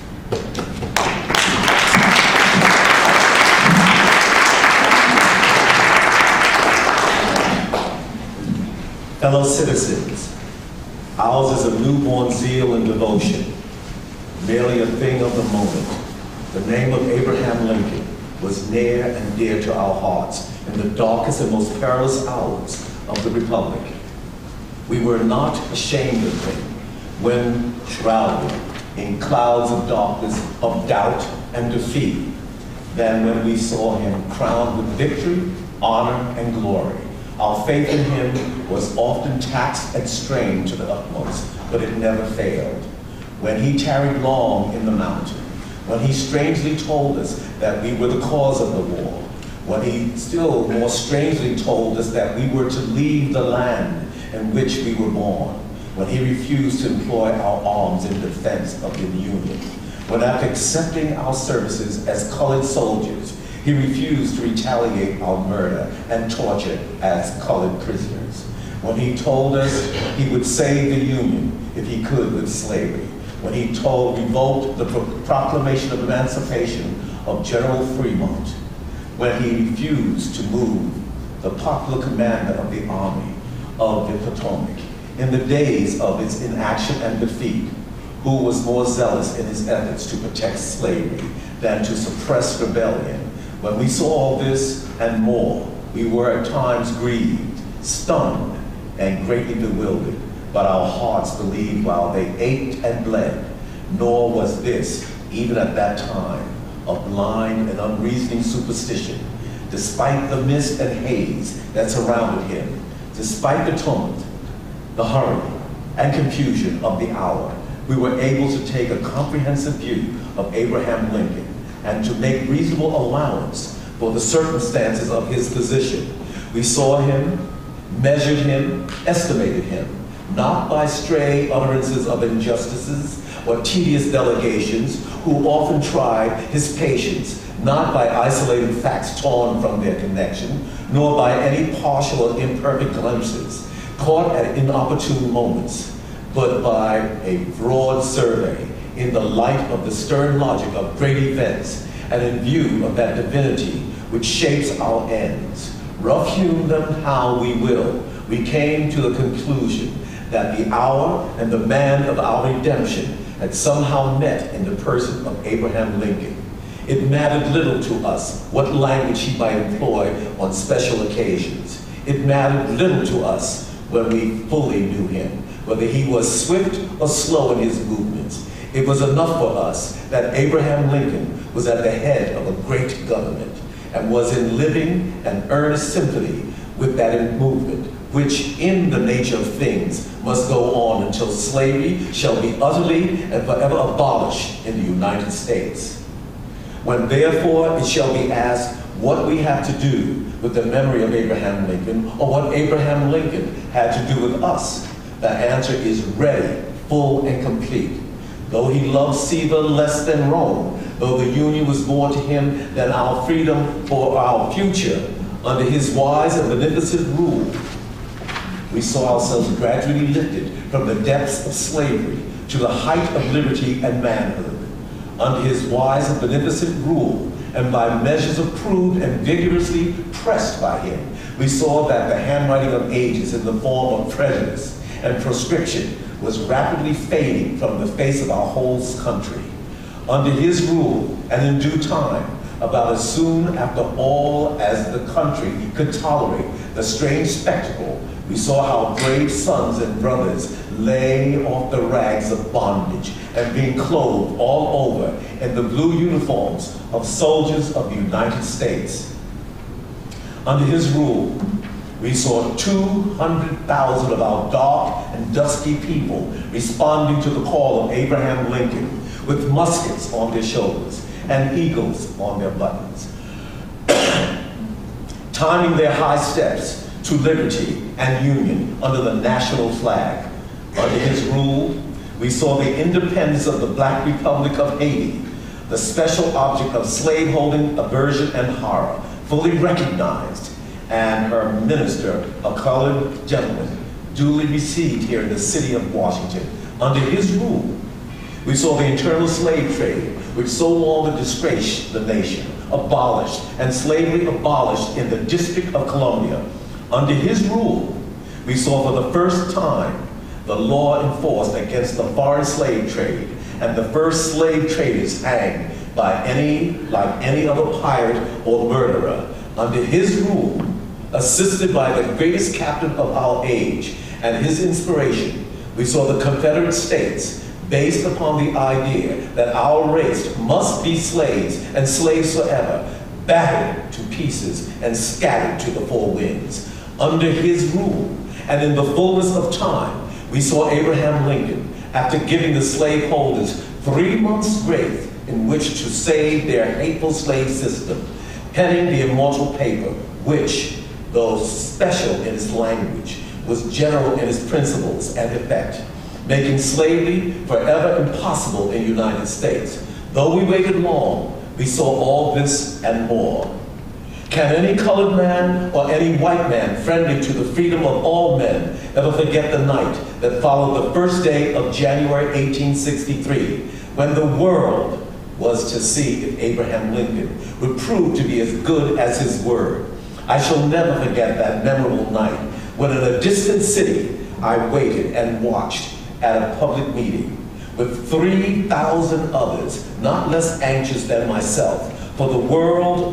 Fellow citizens, ours is a newborn zeal and devotion, merely a thing of the moment. The name of Abraham Lincoln was near and dear to our hearts in the darkest and most perilous hours of the Republic. We were not ashamed of him when shrouded in clouds of darkness, of doubt and defeat, than when we saw him crowned with victory, honor, and glory. Our faith in him was often taxed and strained to the utmost, but it never failed. When he tarried long in the mountain, when he strangely told us that we were the cause of the war, when he still more strangely told us that we were to leave the land in which we were born, when he refused to employ our arms in defense of the Union, when after accepting our services as colored soldiers, he refused to retaliate our murder and torture as colored prisoners, when he told us he would save the Union if he could with slavery, when he revoked the proclamation of emancipation of General Fremont, when he refused to move the popular commander of the Army of the Potomac in the days of its inaction and defeat, who was more zealous in his efforts to protect slavery than to suppress rebellion. When we saw all this and more, we were at times grieved, stunned, and greatly bewildered, but our hearts believed while they ached and bled. Nor was this, even at that time, a blind and unreasoning superstition. Despite the mist and haze that surrounded him, despite the tumult, the hurry, and confusion of the hour, we were able to take a comprehensive view of Abraham Lincoln and to make reasonable allowance for the circumstances of his position. We saw him, measured him, estimated him, not by stray utterances of injustices or tedious delegations who often tried his patience, not by isolated facts torn from their connection, nor by any partial or imperfect glimpses caught at inopportune moments, but by a broad survey in the light of the stern logic of great events and in view of that divinity which shapes our ends. Rough-hew them how we will, we came to the conclusion that the hour and the man of our redemption had somehow met in the person of Abraham Lincoln. It mattered little to us what language he might employ on special occasions. It mattered little to us when we fully knew him, whether he was swift or slow in his movements. It was enough for us that Abraham Lincoln was at the head of a great government, and was in living and earnest symphony with that movement, which in the nature of things must go on until slavery shall be utterly and forever abolished in the United States. When therefore it shall be asked what we have to do with the memory of Abraham Lincoln, or what Abraham Lincoln had to do with us, the answer is ready, full, and complete. Though he loved Caesar less than Rome, though the Union was more to him than our freedom for our future, under his wise and beneficent rule, we saw ourselves gradually lifted from the depths of slavery to the height of liberty and manhood. Under his wise and beneficent rule, and by measures approved and vigorously pressed by him, we saw that the handwriting of ages in the form of prejudice and proscription was rapidly fading from the face of our whole country. Under his rule, and in due time, about as soon after all as the country could tolerate the strange spectacle, we saw how brave sons and brothers lay off the rags of bondage and being clothed all over in the blue uniforms of soldiers of the United States. Under his rule, we saw 200,000 of our dark and dusky people responding to the call of Abraham Lincoln with muskets on their shoulders and eagles on their buttons, timing their high steps to liberty and union under the national flag. Under his rule, we saw the independence of the Black Republic of Haiti, the special object of slaveholding, aversion, and horror, fully recognized, and her minister, a colored gentleman, duly received here in the city of Washington. Under his rule, we saw the internal slave trade, which so long disgraced the nation, abolished, and slavery abolished in the District of Columbia. Under his rule, we saw for the first time the law enforced against the foreign slave trade, and the first slave traders hanged like any other pirate or murderer. Under his rule, assisted by the greatest captain of our age and his inspiration, we saw the Confederate States, based upon the idea that our race must be slaves and slaves forever, battered to pieces and scattered to the four winds. Under his rule, and in the fullness of time, we saw Abraham Lincoln, after giving the slaveholders 3 months' grace in which to save their hateful slave system, penning the immortal paper, which, though special in its language, was general in its principles and effect, making slavery forever impossible in the United States. Though we waited long, we saw all this and more. Can any colored man or any white man friendly to the freedom of all men ever forget the night that followed the first day of January 1863, when the world was to see if Abraham Lincoln would prove to be as good as his word? I shall never forget that memorable night when in a distant city I waited and watched at a public meeting with 3,000 others, not less anxious than myself, for the word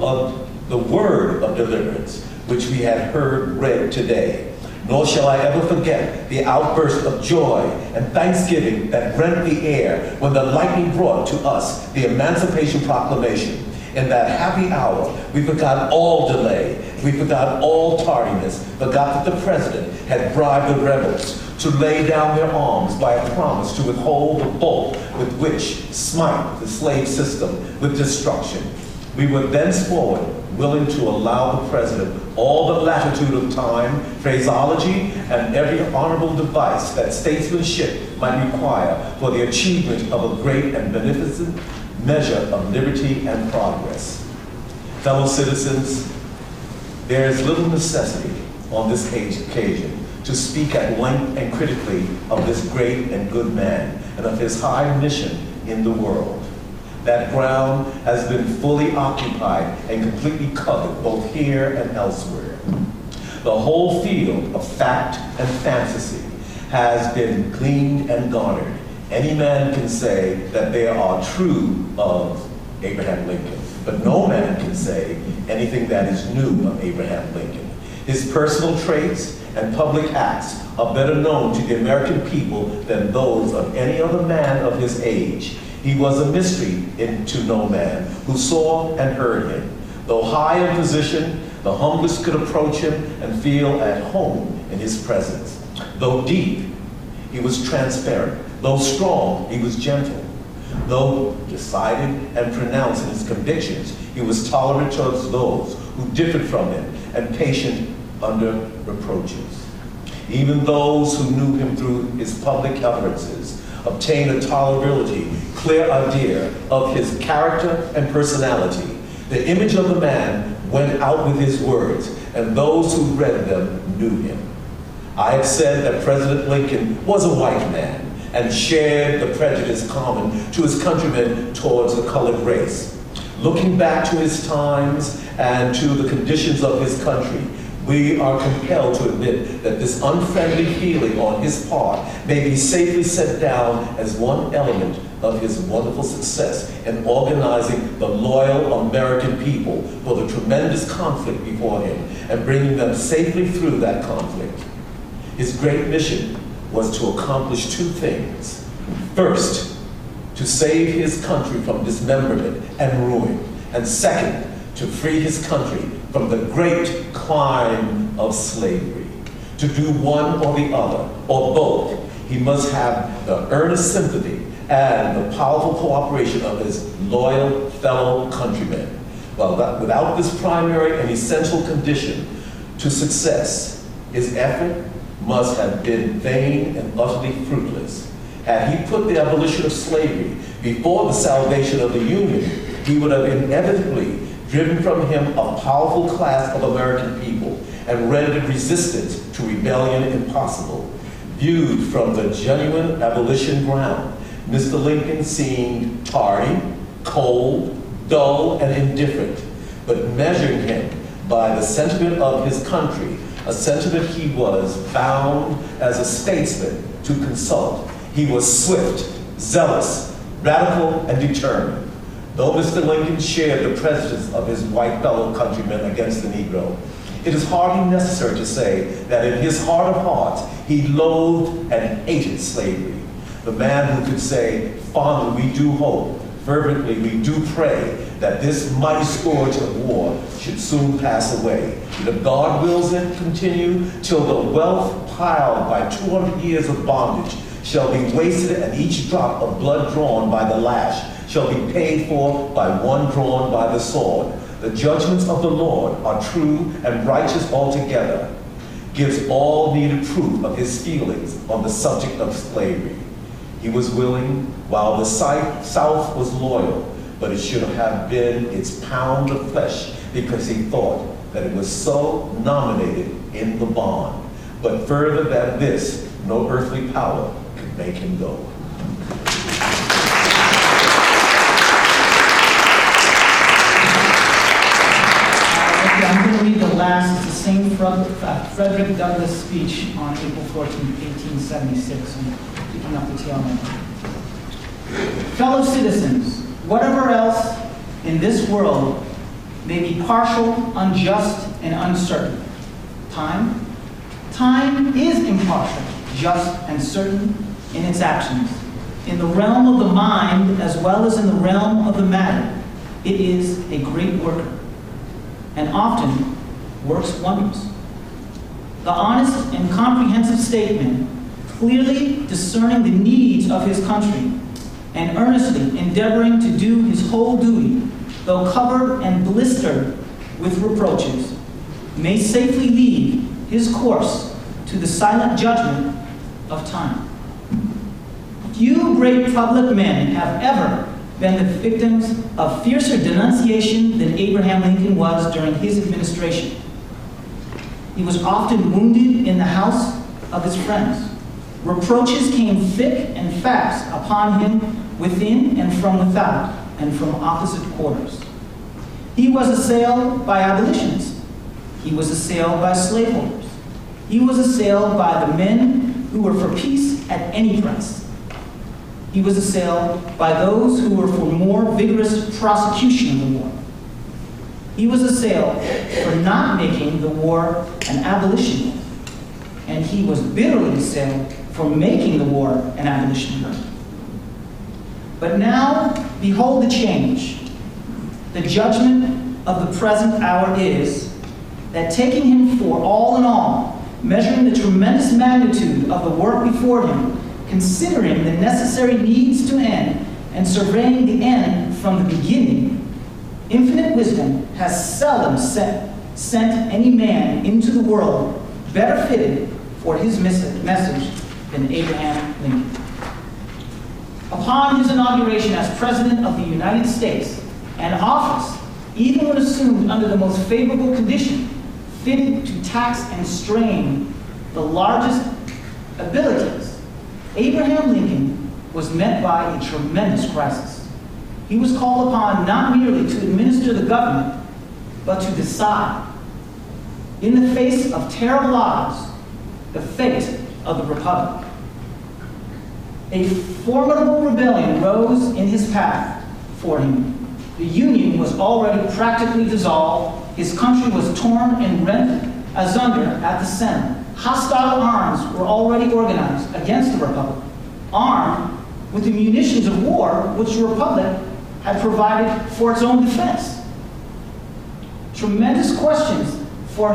of deliverance, which we had heard read today. Nor shall I ever forget the outburst of joy and thanksgiving that rent the air when the lightning brought to us the Emancipation Proclamation. In that happy hour, we forgot all delay, we forgot all tardiness, forgot that the president had bribed the rebels to lay down their arms by a promise to withhold the bolt with which smite the slave system with destruction. We were thenceforward willing to allow the president all the latitude of time, phraseology, and every honorable device that statesmanship might require for the achievement of a great and beneficent measure of liberty and progress. Fellow citizens, there is little necessity on this occasion to speak at length and critically of this great and good man and of his high mission in the world. That ground has been fully occupied and completely covered both here and elsewhere. The whole field of fact and fantasy has been gleaned and garnered. Any man can say that they are true of Abraham Lincoln, but no man can say anything that is new of Abraham Lincoln. His personal traits and public acts are better known to the American people than those of any other man of his age. He was a mystery to no man who saw and heard him, Though high in position, the humblest could approach him and feel at home in his presence. Though deep, he was transparent. Though strong, he was gentle. Though decided and pronounced in his convictions, he was tolerant towards those who differed from him and patient under reproaches. Even those who knew him through his public utterances obtained a tolerability, clear idea of his character and personality. The image of the man went out with his words, and those who read them knew him. I have said that President Lincoln was a white man and shared the prejudice common to his countrymen towards the colored race. Looking back to his times and to the conditions of his country, we are compelled to admit that this unfriendly feeling on his part may be safely set down as one element of his wonderful success in organizing the loyal American people for the tremendous conflict before him and bringing them safely through that conflict. His great mission was to accomplish two things. First, to save his country from dismemberment and ruin. And second, to free his country from the great crime of slavery. To do one or the other, or both, he must have the earnest sympathy and the powerful cooperation of his loyal fellow countrymen. Well, without this primary and essential condition to success, his effort must have been vain and utterly fruitless. Had he put the abolition of slavery before the salvation of the Union, he would have inevitably driven from him a powerful class of American people and rendered resistance to rebellion impossible. Viewed from the genuine abolition ground, Mr. Lincoln seemed tardy, cold, dull, and indifferent. But measuring him by the sentiment of his country, a sentiment he was bound as a statesman to consult, he was swift, zealous, radical, and determined. Though Mr. Lincoln shared the prejudice of his white fellow countrymen against the Negro, it is hardly necessary to say that in his heart of hearts, he loathed and hated slavery. The man who could say, "Fondly we do hope, fervently we do pray, that this mighty scourge of war should soon pass away. And if God wills it continue till the wealth piled by 200 years of bondage shall be wasted, and each drop of blood drawn by the lash shall be paid for by one drawn by the sword. The judgments of the Lord are true and righteous altogether," gives all needed proof of his feelings on the subject of slavery. He was willing, while the South was loyal, but it should have been its pound of flesh, because he thought that it was so nominated in the bond. But further than this, no earthly power could make him go. I'm going to read the last, it's the same Frederick Douglass speech on April 14, 1876. I'm picking up the tail end. Fellow citizens, whatever else in this world may be partial, unjust, and uncertain, time is impartial, just, and certain in its actions. In the realm of the mind, as well as in the realm of the matter, it is a great worker, and often works wonders. The honest and comprehensive statesman, clearly discerning the needs of his country, and earnestly endeavoring to do his whole duty, though covered and blistered with reproaches, may safely leave his course to the silent judgment of time. Few great public men have ever been the victims of fiercer denunciation than Abraham Lincoln was during his administration. He was often wounded in the house of his friends. Reproaches came thick and fast upon him within and from without, and from opposite quarters. He was assailed by abolitionists. He was assailed by slaveholders. He was assailed by the men who were for peace at any price. He was assailed by those who were for more vigorous prosecution of the war. He was assailed for not making the war an abolition war, and he was bitterly assailed for making the war an abolition war. But now, behold the change. The judgment of the present hour is that taking him for all in all, measuring the tremendous magnitude of the work before him, considering the necessary needs to end, and surveying the end from the beginning, infinite wisdom has seldom sent any man into the world better fitted for his message than Abraham Lincoln. Upon his inauguration as President of the United States, an office, even when assumed under the most favorable condition, fitted to tax and strain the largest abilities, Abraham Lincoln was met by a tremendous crisis. He was called upon not merely to administer the government, but to decide, in the face of terrible odds, the fate of the Republic. A formidable rebellion rose in his path for him. The Union was already practically dissolved. His country was torn and rent asunder at the center. Hostile arms were already organized against the Republic, armed with the munitions of war which the Republic had provided for its own defense. The tremendous question for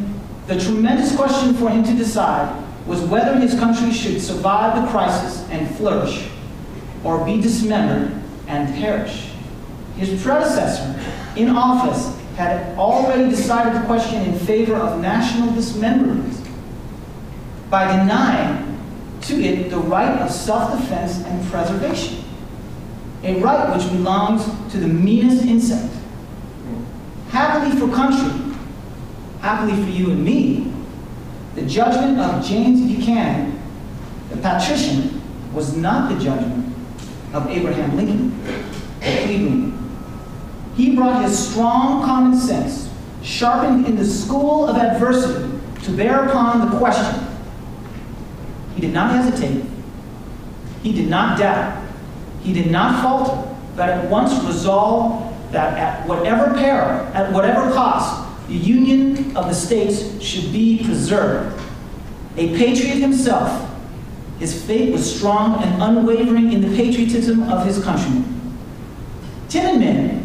him to decide was whether his country should survive the crisis and flourish, or be dismembered and perish. His predecessor in office had already decided the question in favor of national dismemberment by denying to it the right of self-defense and preservation, a right which belongs to the meanest insect. Happily for country, happily for you and me, the judgment of James Buchanan, the patrician, was not the judgment of Abraham Lincoln, the plebeian. He brought his strong common sense, sharpened in the school of adversity, to bear upon the question. He did not hesitate. He did not doubt. He did not falter, but at once resolved that at whatever peril, at whatever cost, the union of the states should be preserved. A patriot himself, his faith was strong and unwavering in the patriotism of his countrymen. Timid men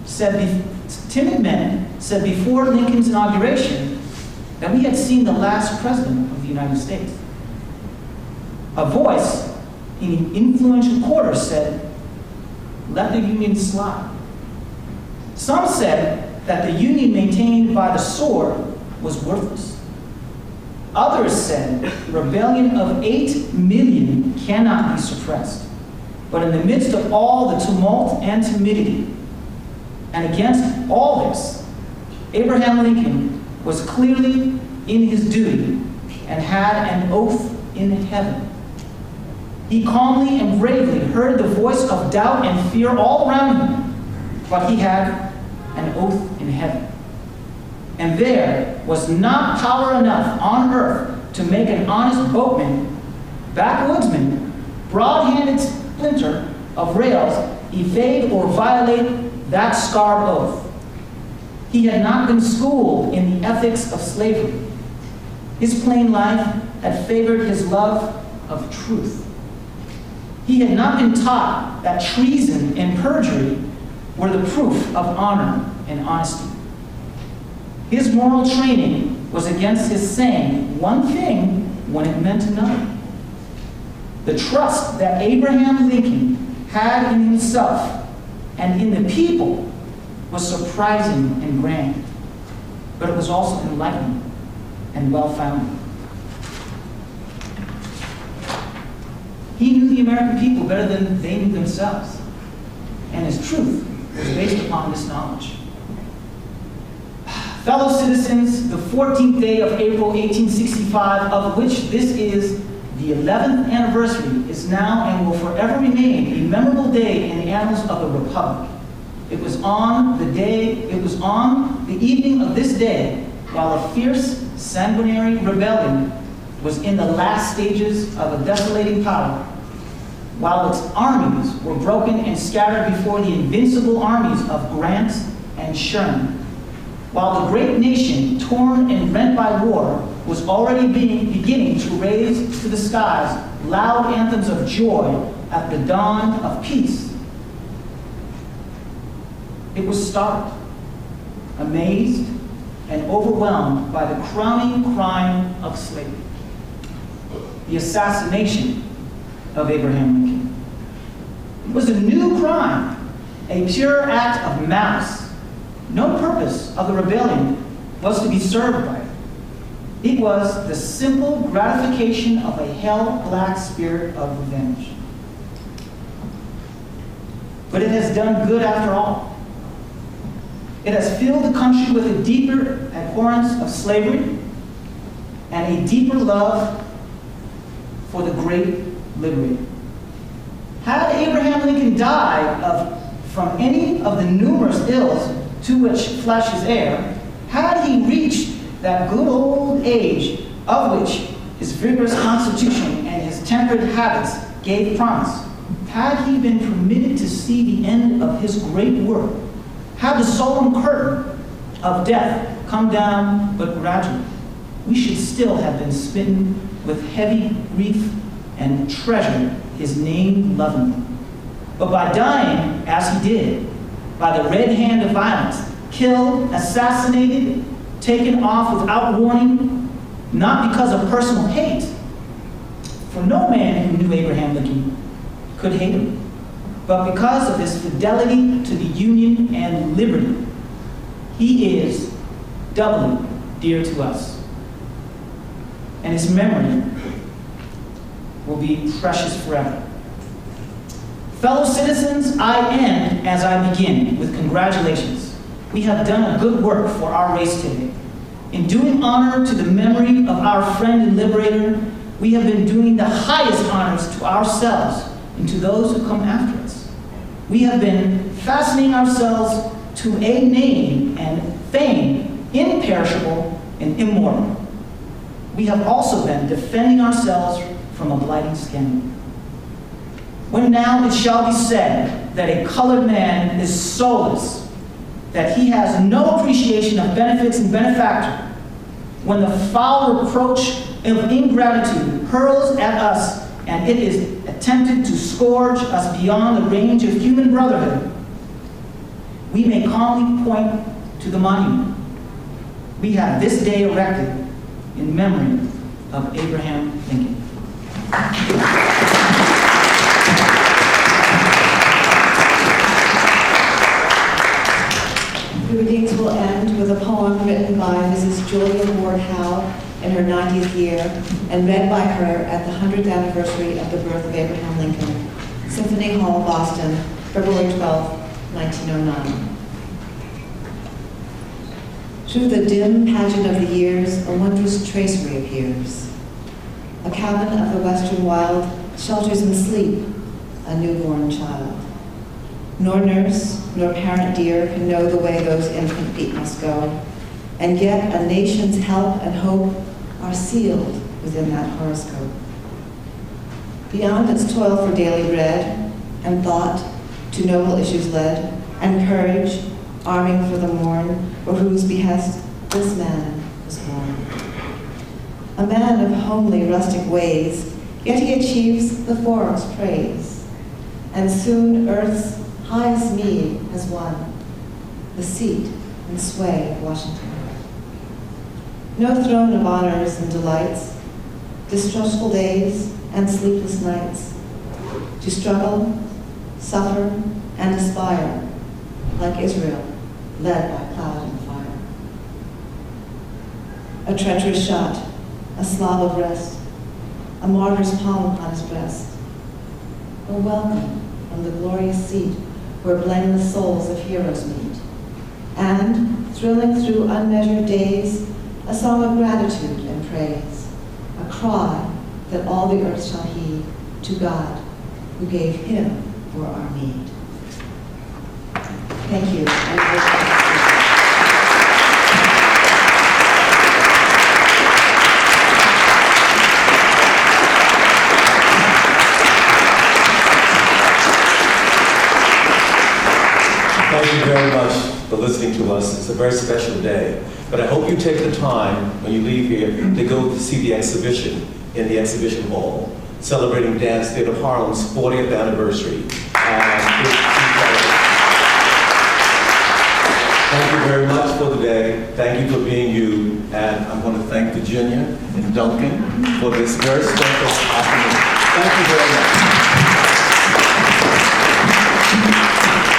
said before Lincoln's inauguration that we had seen the last president of the United States. A voice in influential quarters said, "Let the Union slide." Some said that the Union maintained by the sword was worthless. Others said the rebellion of 8 million cannot be suppressed. But in the midst of all the tumult and timidity, and against all this, Abraham Lincoln was clearly in his duty and had an oath in heaven. He calmly and bravely heard the voice of doubt and fear all around him, but he had an oath in heaven. And there was not power enough on earth to make an honest boatman, backwoodsman, broad-handed splinter of rails evade or violate that scarred oath. He had not been schooled in the ethics of slavery. His plain life had favored his love of truth. He had not been taught that treason and perjury were the proof of honor and honesty. His moral training was against his saying one thing when it meant another. The trust that Abraham Lincoln had in himself and in the people was surprising and grand, but it was also enlightening and well-founded. He knew the American people better than they knew themselves, and his truth was based upon this knowledge. Fellow citizens, the 14th day of April 1865, of which this is the 11th anniversary, is now and will forever remain a memorable day in the annals of the Republic. It was on the evening of this day, while a fierce, sanguinary rebellion was in the last stages of a desolating power, while its armies were broken and scattered before the invincible armies of Grant and Sherman, while the great nation, torn and rent by war, was already beginning to raise to the skies loud anthems of joy at the dawn of peace. It was startled. amazed and overwhelmed by the crowning crime of slavery, the assassination of Abraham Lincoln. It was a new crime, a pure act of malice. No purpose of the rebellion was to be served by it. It was the simple gratification of a hell-black spirit of revenge. But it has done good after all. It has filled the country with a deeper abhorrence of slavery and a deeper love for the great liberator. Had Abraham Lincoln died from any of the numerous ills to which flesh is heir, had he reached that good old age of which his vigorous constitution and his tempered habits gave promise, had he been permitted to see the end of his great work, had the solemn curtain of death come down but gradually, we should still have been smitten with heavy grief and treasured his name lovingly. But by dying as he did, by the red hand of violence, killed, assassinated, taken off without warning, not because of personal hate, for no man who knew Abraham Lincoln could hate him, but because of his fidelity to the Union and liberty, he is doubly dear to us. And his memory will be precious forever. Fellow citizens, I end as I begin with congratulations. We have done a good work for our race today. In doing honor to the memory of our friend and liberator, we have been doing the highest honors to ourselves and to those who come after us. We have been fastening ourselves to a name and fame imperishable and immortal. We have also been defending ourselves from a blighting scandal. When now it shall be said that a colored man is soulless, that he has no appreciation of benefits and benefactor, when the foul reproach of ingratitude hurls at us and it is attempted to scourge us beyond the range of human brotherhood, we may calmly point to the monument we have this day erected in memory of Abraham Lincoln. The readings will end with a poem written by Mrs. Julia Ward Howe in her 90th year and read by her at the 100th anniversary of the birth of Abraham Lincoln, Symphony Hall, Boston, February 12, 1909. Through the dim pageant of the years, a wondrous tracery appears. A cabin of the western wild shelters in sleep a newborn child. Nor nurse, nor parent dear can know the way those infant feet must go, and yet a nation's help and hope are sealed within that horoscope. Beyond its toil for daily bread, and thought to noble issues led, and courage, arming for the morn, for whose behest this man was born. A man of homely rustic ways, yet he achieves the forum's praise, and soon earth's highest meed has won, the seat and sway of Washington. No throne of honors and delights, distrustful days and sleepless nights, to struggle, suffer, and aspire, like Israel, led by cloud and fire. A treacherous shot, a slob of rest, a martyr's palm upon his breast, a welcome from the glorious seat where blameless souls of heroes meet, and, thrilling through unmeasured days, a song of gratitude and praise, a cry that all the earth shall heed to God, who gave him for our need. Thank you. Thank you very much for listening to us. It's a very special day. But I hope you take the time when you leave here to go to see the exhibition in the exhibition hall, celebrating Dance Theater Harlem's 40th anniversary. Thank you very much for thank you for being you, and I'm going to thank Virginia and Duncan for this very special afternoon. Thank you very much.